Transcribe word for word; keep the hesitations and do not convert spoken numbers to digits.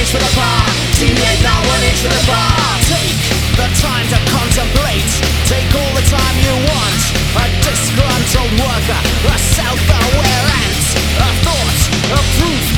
inch for the bar. Deviate now one inch for the bar. Take the time to contemplate. Take all the time you want. A disgruntled worker, a self-aware ant. A thought, a proof